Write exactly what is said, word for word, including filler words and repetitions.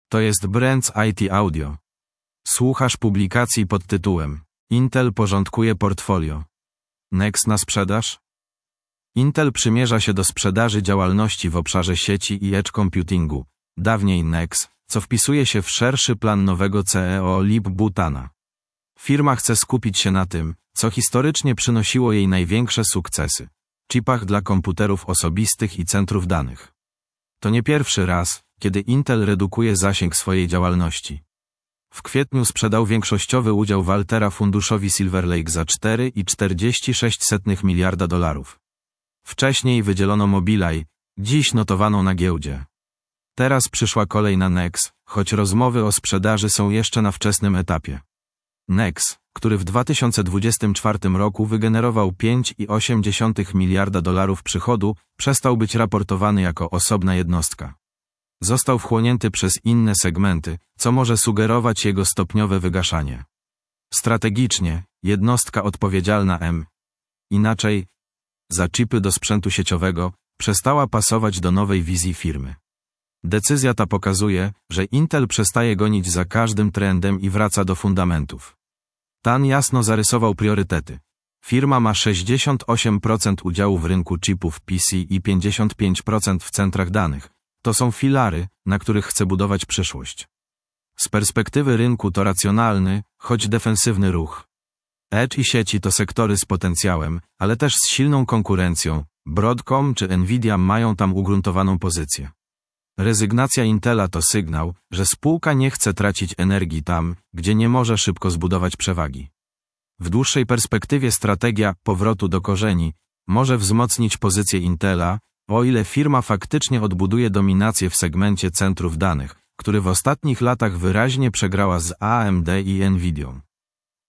To jest Brands I T Audio. Słuchasz publikacji pod tytułem Intel porządkuje portfolio. Next na sprzedaż? Intel przymierza się do sprzedaży działalności w obszarze sieci i edge computingu, dawniej Next, co wpisuje się w szerszy plan nowego C E O Lip-Butana. Firma chce skupić się na tym, co historycznie przynosiło jej największe sukcesy – chipach dla komputerów osobistych i centrów danych. To nie pierwszy raz, kiedy Intel redukuje zasięg swojej działalności. W kwietniu sprzedał większościowy udział w Altera funduszowi Silver Lake za cztery i czterdzieści sześć sotych miliarda dolarów. Wcześniej wydzielono Mobileye, dziś notowaną na giełdzie. Teraz przyszła kolej na Next, choć rozmowy o sprzedaży są jeszcze na wczesnym etapie. Next, który w dwa tysiące dwudziestym czwartym roku wygenerował pięć i osiem dziesiątych miliarda dolarów przychodu, przestał być raportowany jako osobna jednostka. Został wchłonięty przez inne segmenty, co może sugerować jego stopniowe wygaszanie. Strategicznie, jednostka odpowiedzialna M. Inaczej, za chipy do sprzętu sieciowego, przestała pasować do nowej wizji firmy. Decyzja ta pokazuje, że Intel przestaje gonić za każdym trendem i wraca do fundamentów. Tan jasno zarysował priorytety. Firma ma sześćdziesiąt osiem procent udziału w rynku chipów P C i pięćdziesiąt pięć procent w centrach danych. To są filary, na których chce budować przyszłość. Z perspektywy rynku to racjonalny, choć defensywny ruch. Edge i sieci to sektory z potencjałem, ale też z silną konkurencją. Broadcom czy Nvidia mają tam ugruntowaną pozycję. Rezygnacja Intela to sygnał, że spółka nie chce tracić energii tam, gdzie nie może szybko zbudować przewagi. W dłuższej perspektywie strategia powrotu do korzeni może wzmocnić pozycję Intela, o ile firma faktycznie odbuduje dominację w segmencie centrów danych, który w ostatnich latach wyraźnie przegrała z A M D i Nvidią.